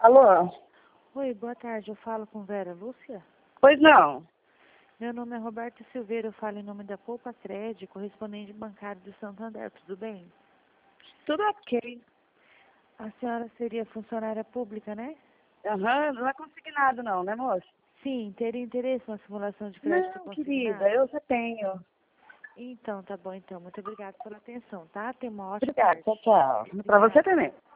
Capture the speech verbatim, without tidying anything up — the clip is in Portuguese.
Alô? Oi, boa tarde. Eu falo com Vera Lúcia? Pois não. Meu nome é Roberto Silveira. Eu falo em nome da Poupa Cred, correspondente bancário do Santander. Tudo bem? Tudo ok. A senhora seria funcionária pública, né? Aham, não é consignado não, né, moça? Sim, teria interesse na simulação de crédito Não, consignado? querida, eu já tenho. Então, tá bom então. Muito obrigada pela atenção, tá? Tenha uma ótima Obrigada, tarde. tchau, tchau. Pra você Obrigada. também.